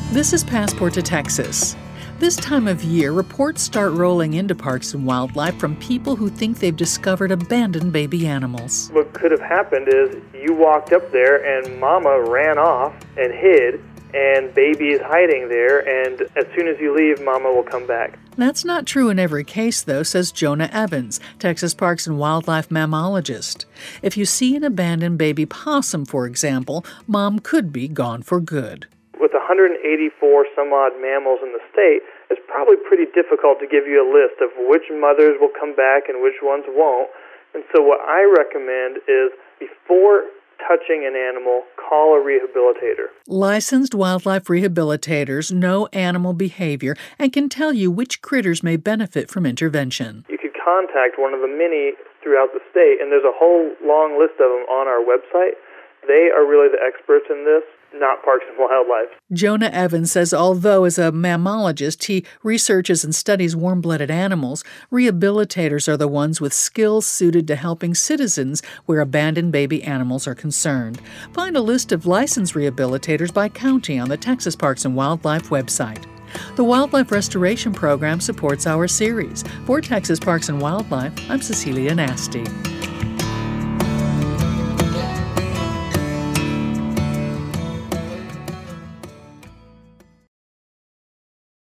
This is Passport to Texas. This time of year, reports start rolling into Parks and Wildlife from people who think they've discovered abandoned baby animals. What could have happened is you walked up there and Mama ran off and hid, and baby is hiding there, and as soon as you leave, Mama will come back. That's not true in every case, though, says Jonah Evans, Texas Parks and Wildlife mammologist. If you see an abandoned baby possum, for example, Mom could be gone for good. With 184 some odd mammals in the state, it's probably pretty difficult to give you a list of which mothers will come back and which ones won't. And so what I recommend is before touching an animal, call a rehabilitator. Licensed wildlife rehabilitators know animal behavior and can tell you which critters may benefit from intervention. You could contact one of the many throughout the state, and there's a whole long list of them on our website. They are really the experts in this, not Parks and Wildlife. Jonah Evans says although as a mammologist he researches and studies warm-blooded animals, rehabilitators are the ones with skills suited to helping citizens where abandoned baby animals are concerned. Find a list of licensed rehabilitators by county on the Texas Parks and Wildlife website. The Wildlife Restoration Program supports our series. For Texas Parks and Wildlife, I'm Cecilia Nasty.